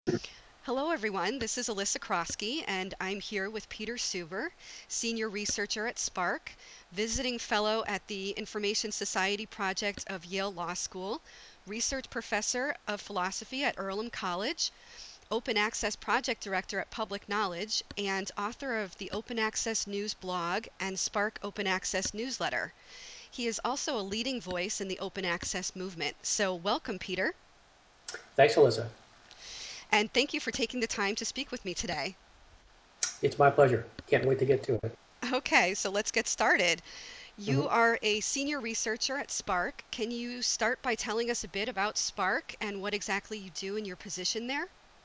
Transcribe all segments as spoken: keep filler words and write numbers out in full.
Hello, everyone. This is Alyssa Krosky, and I'm here with Peter Suber, Senior Researcher at Spark, Visiting Fellow at the Information Society Project of Yale Law School, Research Professor of Philosophy at Earlham College, Open Access Project Director at Public Knowledge, and author of the Open Access News blog and Spark Open Access newsletter. He is also a leading voice in the open access movement. So, welcome, Peter, Thanks, Alyssa. and thank you for taking the time to speak with me today. It's my pleasure. Can't wait to get to it. Okay, so let's get started. You Mhm. are a senior researcher at Spark. Can you start by telling us a bit about Spark and what exactly you do in your position there?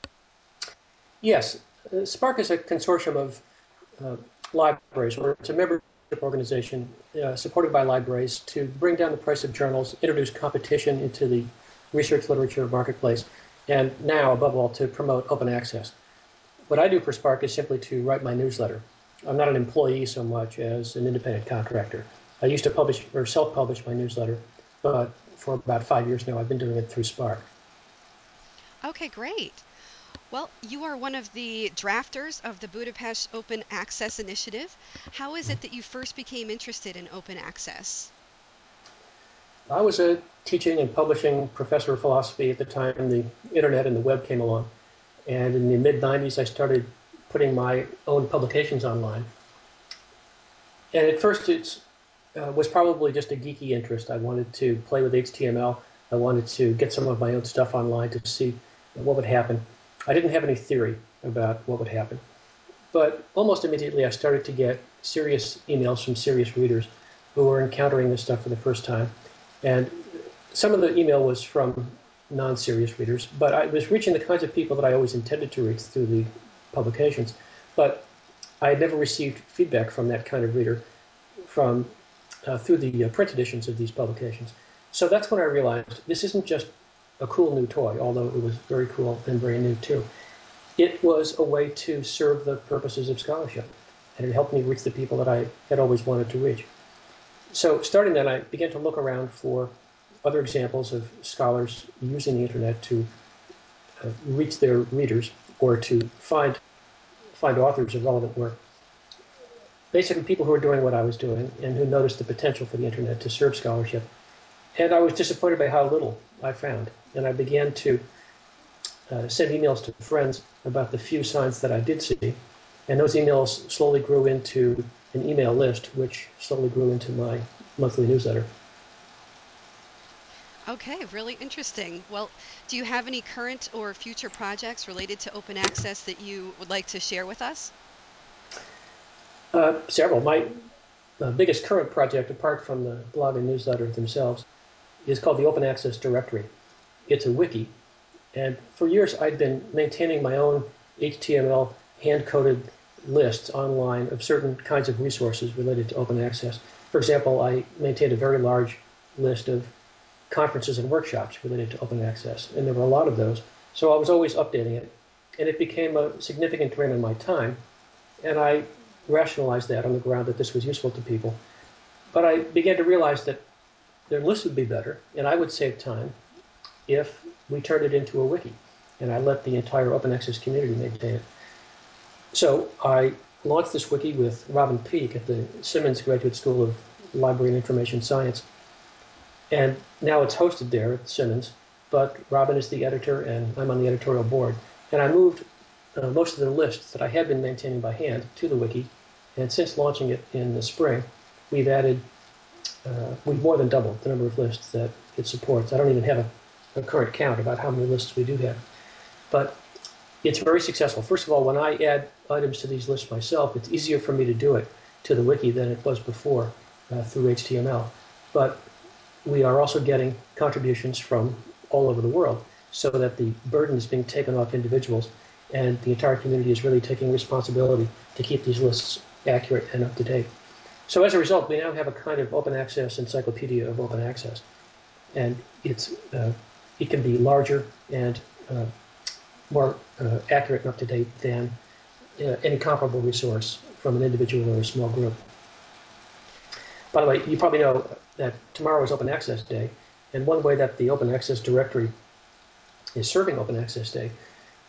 Yes, uh, Spark is a consortium of uh, libraries, or it's a membership organization uh, supported by libraries to bring down the price of journals, introduce competition into the research literature marketplace, and now, above all, to promote open access. What I do for Spark is simply to write my newsletter. I'm not an employee so much as an independent contractor. I used to publish or self-publish my newsletter, but for about five years now, I've been doing it through Spark. Okay, great. Well, you are one of the drafters of the Budapest Open Access Initiative. How is it that you first became interested in open access? I was a teaching and publishing professor of philosophy at the time the internet and the web came along. And in the mid nineties, I started putting my own publications online. And at first, it uh, was probably just a geeky interest. I wanted to play with H T M L. I wanted to get some of my own stuff online to see what would happen. I didn't have any theory about what would happen. But almost immediately, I started to get serious emails from serious readers who were encountering this stuff for the first time. And some of the email was from non-serious readers, but I was reaching the kinds of people that I always intended to reach through the publications. But I had never received feedback from that kind of reader from uh, through the uh, print editions of these publications. So that's when I realized this isn't just a cool new toy, although it was very cool and very new too. It was a way to serve the purposes of scholarship, and it helped me reach the people that I had always wanted to reach. So starting then, I began to look around for other examples of scholars using the internet to uh, reach their readers or to find find authors of relevant work. Basically, people who were doing what I was doing and who noticed the potential for the internet to serve scholarship. And I was disappointed by how little I found. And I began to uh, send emails to friends about the few signs that I did see. And those emails slowly grew into an email list, which slowly grew into my monthly newsletter. Okay, really interesting. Well, do you have any current or future projects related to open access that you would like to share with us? Uh, several. My uh, biggest current project, apart from the blog and newsletter themselves, is called the Open Access Directory. It's a wiki, and for years I'd been maintaining my own H T M L hand-coded lists online of certain kinds of resources related to open access. For example, I maintained a very large list of conferences and workshops related to open access, and there were a lot of those. So I was always updating it, and it became a significant drain on my time, and I rationalized that on the ground that this was useful to people. But I began to realize that their list would be better, and I would save time if we turned it into a wiki, and I let the entire open access community maintain it. So I launched this wiki with Robin Peake at the Simmons Graduate School of Library and Information Science, and now it's hosted there at Simmons, but Robin is the editor, and I'm on the editorial board. And I moved uh, most of the lists that I had been maintaining by hand to the wiki, and since launching it in the spring, we've added, uh, we've more than doubled the number of lists that it supports. I don't even have a, a current count about how many lists we do have, but it's very successful. First of all, when I add items to these lists myself, it's easier for me to do it to the wiki than it was before uh, through H T M L. But we are also getting contributions from all over the world so that the burden is being taken off individuals, and the entire community is really taking responsibility to keep these lists accurate and up to date. So as a result, we now have a kind of open access encyclopedia of open access, and it's uh, it can be larger and uh, more uh, accurate and up to date than uh, any comparable resource from an individual or a small group. By the way, you probably know that tomorrow is Open Access Day, and one way that the Open Access Directory is serving Open Access Day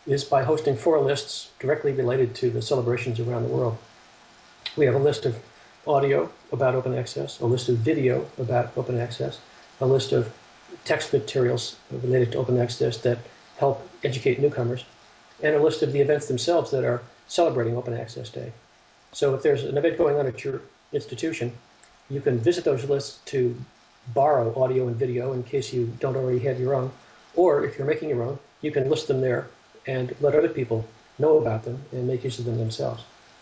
is by hosting four lists directly related to the celebrations around the world. We have a list of audio about open access, a list of video about open access, a list of text materials related to open access that help educate newcomers, and a list of the events themselves that are celebrating Open Access Day. So if there's an event going on at your institution, you can visit those lists to borrow audio and video in case you don't already have your own, or if you're making your own, you can list them there and let other people know about them and make use of them themselves.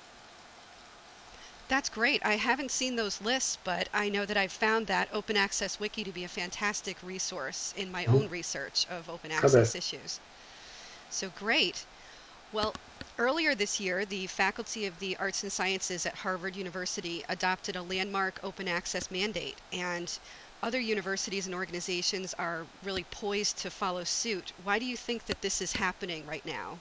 That's great. I haven't seen those lists, but I know that I've found that Open Access Wiki to be a fantastic resource in my Mm-hmm. own research of open Okay. access issues. So great. Well, earlier this year, the Faculty of the Arts and Sciences at Harvard University adopted a landmark open access mandate, and other universities and organizations are really poised to follow suit. Why do you think that this is happening right now?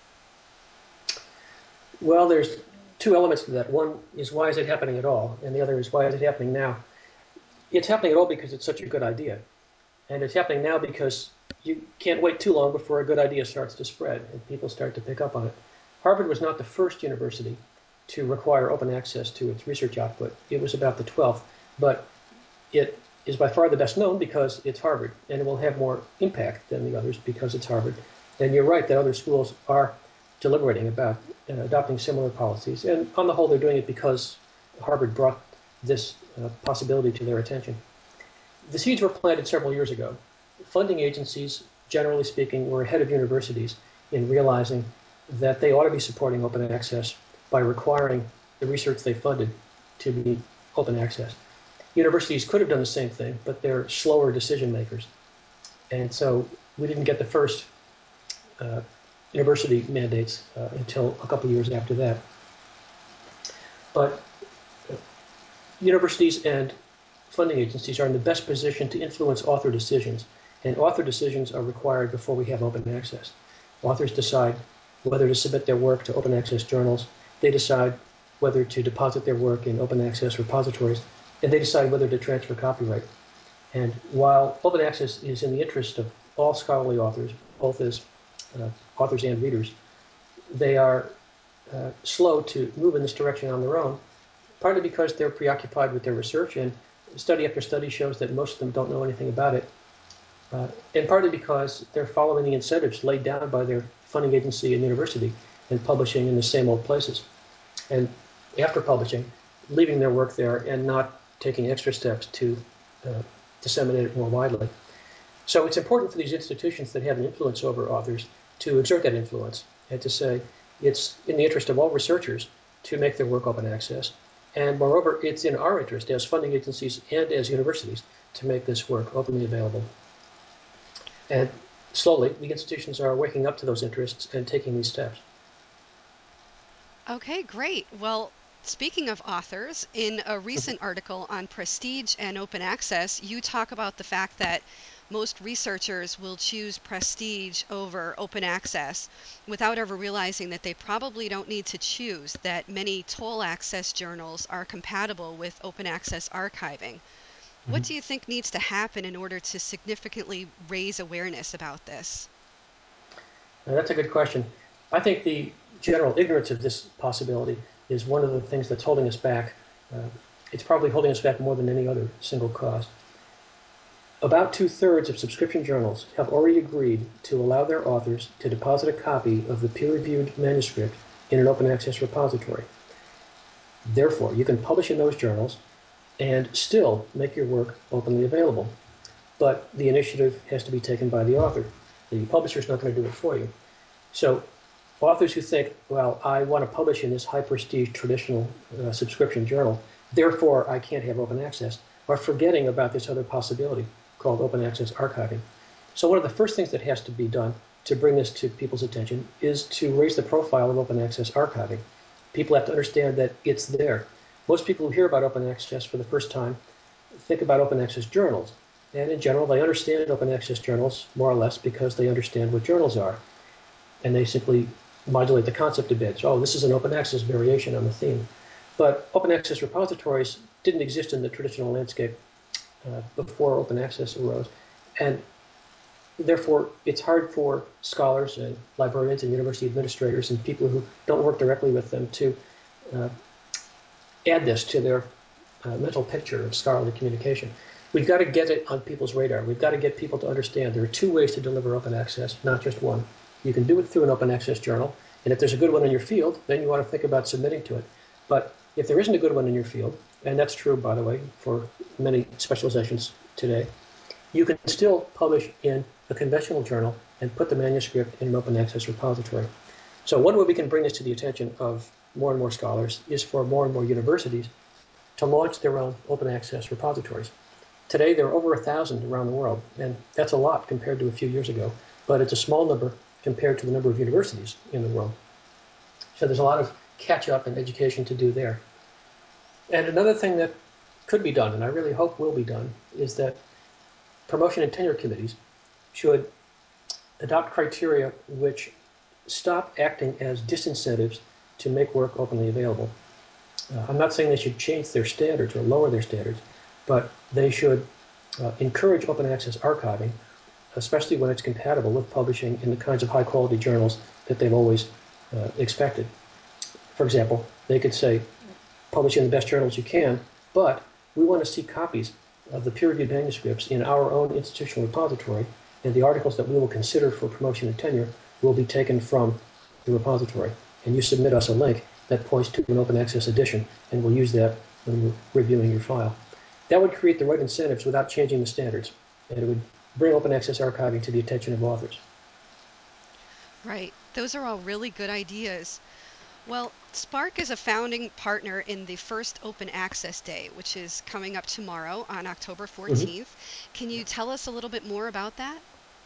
Well, there's two elements to that. One is why is it happening at all? And the other is why is it happening now? It's happening at all because it's such a good idea. And it's happening now because you can't wait too long before a good idea starts to spread and people start to pick up on it. Harvard was not the first university to require open access to its research output. It was about the twelfth, but it is by far the best known because it's Harvard, and it will have more impact than the others because it's Harvard. And you're right that other schools are deliberating about uh, adopting similar policies, and on the whole, they're doing it because Harvard brought this uh, possibility to their attention. The seeds were planted several years ago. Funding agencies, generally speaking, were ahead of universities in realizing that they ought to be supporting open access by requiring the research they funded to be open access. Universities could have done the same thing, but they're slower decision makers. And so we didn't get the first uh, university mandates uh, until a couple years after that. But uh, universities and funding agencies are in the best position to influence author decisions, and author decisions are required before we have open access. Authors decide whether to submit their work to open access journals, they decide whether to deposit their work in open access repositories, and they decide whether to transfer copyright. And while open access is in the interest of all scholarly authors, both as uh, authors and readers, they are uh, slow to move in this direction on their own, partly because they're preoccupied with their research, and study after study shows that most of them don't know anything about it, uh, and partly because they're following the incentives laid down by their funding agency and university and publishing in the same old places. And after publishing, leaving their work there and not taking extra steps to uh, disseminate it more widely. So it's important for these institutions that have an influence over authors to exert that influence and to say it's in the interest of all researchers to make their work open access. And moreover, it's in our interest as funding agencies and as universities to make this work openly available. And slowly, the institutions are waking up to those interests and taking these steps. Okay, great. Well, speaking of authors, in a recent article on prestige and open access, you talk about the fact that most researchers will choose prestige over open access without ever realizing that they probably don't need to choose, that many toll access journals are compatible with open access archiving. What Mhm. do you think needs to happen in order to significantly raise awareness about this? Now, that's a good question. I think the general ignorance of this possibility is one of the things that's holding us back. Uh, it's probably holding us back more than any other single cause. About two-thirds of subscription journals have already agreed to allow their authors to deposit a copy of the peer-reviewed manuscript in an open access repository. Therefore, you can publish in those journals and still make your work openly available. But the initiative has to be taken by the author. The publisher's not going to do it for you. So authors who think, well, I want to publish in this high prestige traditional uh, subscription journal, therefore I can't have open access, are forgetting about this other possibility called open access archiving. So one of the first things that has to be done to bring this to people's attention is to raise the profile of open access archiving. People have to understand that it's there. Most people who hear about open access for the first time think about open access journals. And in general, they understand open access journals more or less because they understand what journals are. And they simply modulate the concept a bit. So, oh, this is an open access variation on the theme. But open access repositories didn't exist in the traditional landscape uh, before open access arose. And Therefore, it's hard for scholars and librarians and university administrators and people who don't work directly with them to uh, add this to their uh, mental picture of scholarly communication. We've got to get it on people's radar. We've got to get people to understand there are two ways to deliver open access, not just one. You can do it through an open access journal, and if there's a good one in your field, then you want to think about submitting to it. But if there isn't a good one in your field, and that's true, by the way, for many specializations today, you can still publish in a conventional journal and put the manuscript in an open access repository. So one way we can bring this to the attention of more and more scholars is for more and more universities to launch their own open access repositories. Today, there are over a thousand around the world, and that's a lot compared to a few years ago, but it's a small number compared to the number of universities in the world. So there's a lot of catch-up and education to do there. And another thing that could be done, and I really hope will be done, is that promotion and tenure committees should adopt criteria which stop acting as disincentives to make work openly available. Uh, I'm not saying they should change their standards or lower their standards, but they should uh, encourage open access archiving, especially when it's compatible with publishing in the kinds of high quality journals that they've always uh, expected. For example, they could say, publish in the best journals you can, but we want to see copies of the peer-reviewed manuscripts in our own institutional repository, and the articles that we will consider for promotion and tenure will be taken from the repository. And you submit us a link that points to an open access edition, and we'll use that when we're reviewing your file. That would create the right incentives without changing the standards, and it would bring open access archiving to the attention of authors. Right. Those are all really good ideas. Well, Spark is a founding partner in the first Open Access Day, which is coming up tomorrow on October fourteenth. Mm-hmm. Can you tell us a little bit more about that?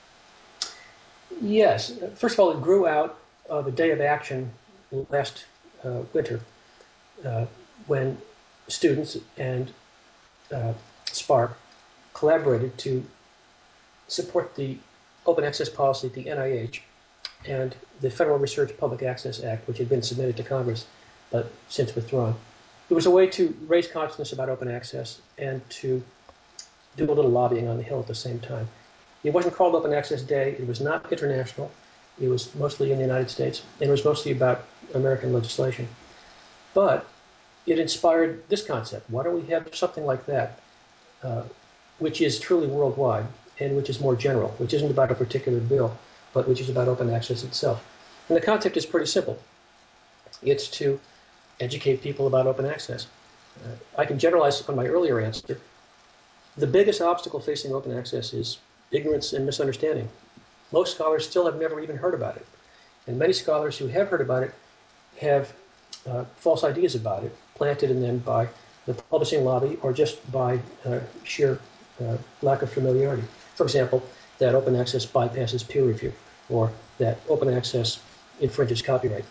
Yes. First of all, it grew out of a day of action last uh, winter uh, when students and uh, Spark collaborated to support the open access policy at the N I H and the Federal Research Public Access Act, which had been submitted to Congress but since withdrawn. It was a way to raise consciousness about open access and to do a little lobbying on the Hill at the same time. It wasn't called Open Access Day. It was not international. It was mostly in the United States, and it was mostly about American legislation. But it inspired this concept. Why don't we have something like that, uh, which is truly worldwide and which is more general, which isn't about a particular bill, but which is about open access itself. And the concept is pretty simple. It's to educate people about open access. Uh, I can generalize on my earlier answer. The biggest obstacle facing open access is ignorance and misunderstanding. Most scholars still have never even heard about it. And many scholars who have heard about it have uh, false ideas about it, planted in them by the publishing lobby or just by uh, sheer uh, lack of familiarity. For example, that open access bypasses peer review, or that open access infringes copyright.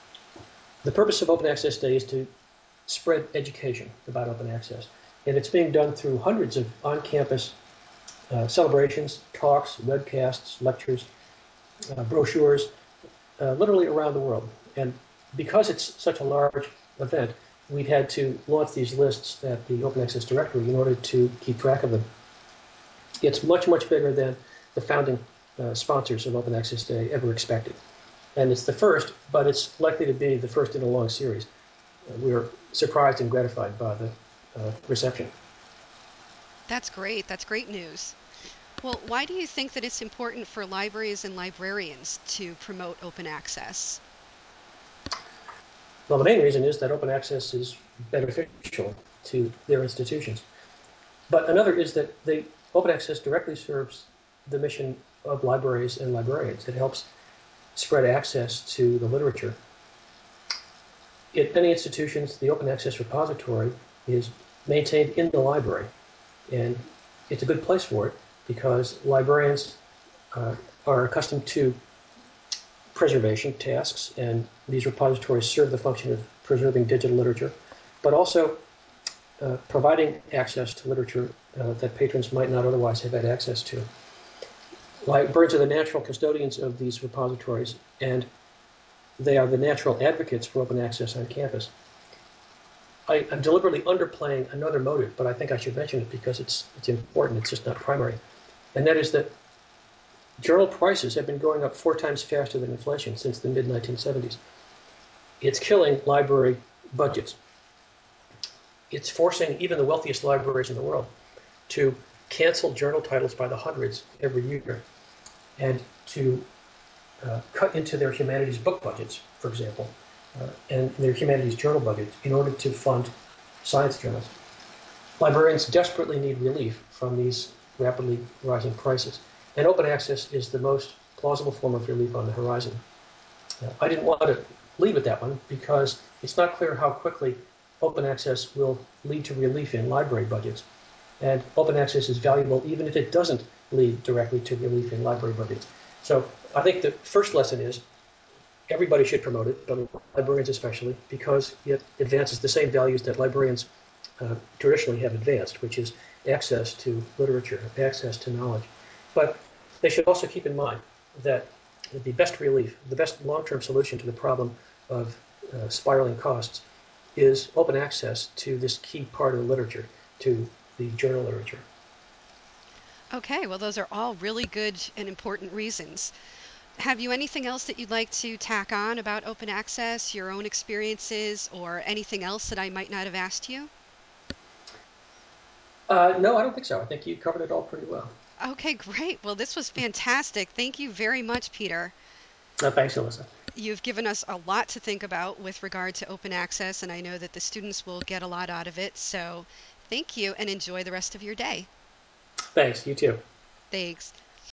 The purpose of Open Access Day is to spread education about open access. And it's being done through hundreds of on-campus uh, celebrations, talks, webcasts, lectures, uh, brochures, uh, literally around the world. And because it's such a large event, we've had to launch these lists at the Open Access Directory in order to keep track of them. It's much, much bigger than the founding uh, sponsors of Open Access Day ever expected. And it's the first, but it's likely to be the first in a long series. Uh, we're surprised and gratified by the uh, reception. That's great. That's great news. Well, why do you think that it's important for libraries and librarians to promote open access? Well, the main reason is that open access is beneficial to their institutions. But another is that they, open access directly serves the mission of libraries and librarians. It helps spread access to the literature. At many institutions, the open access repository is maintained in the library, and it's a good place for it because librarians uh, are accustomed to preservation tasks, and these repositories serve the function of preserving digital literature, but also uh, providing access to literature uh, that patrons might not otherwise have had access to. Librarians are the natural custodians of these repositories, and they are the natural advocates for open access on campus. I, I'm deliberately underplaying another motive, but I think I should mention it because it's, it's important. It's just not primary. And that is that journal prices have been going up four times faster than inflation since the mid nineteen seventies. It's killing library budgets. It's forcing even the wealthiest libraries in the world to cancel journal titles by the hundreds every year and to uh, cut into their humanities book budgets, for example, uh, and their humanities journal budgets in order to fund science journals. Librarians desperately need relief from these rapidly rising prices, and open access is the most plausible form of relief on the horizon. Uh, I didn't want to lead with that one because it's not clear how quickly open access will lead to relief in library budgets. And open access is valuable even if it doesn't lead directly to relief in library budgets. So I think the first lesson is everybody should promote it, but librarians especially, because it advances the same values that librarians uh, traditionally have advanced, which is access to literature, access to knowledge. But they should also keep in mind that the best relief, the best long-term solution to the problem of uh, spiraling costs is open access to this key part of the literature, to the journal literature. Okay, well, those are all really good and important reasons. Have you anything else that you'd like to tack on about open access, your own experiences, or anything else that I might not have asked you? Uh, no, I don't think so. I think you covered it all pretty well. Okay, great. Well, this was fantastic. Thank you very much, Peter. Uh, thanks, Alyssa. You've given us a lot to think about with regard to open access, and I know that the students will get a lot out of it. So thank you and enjoy the rest of your day. Thanks, you too. Thanks.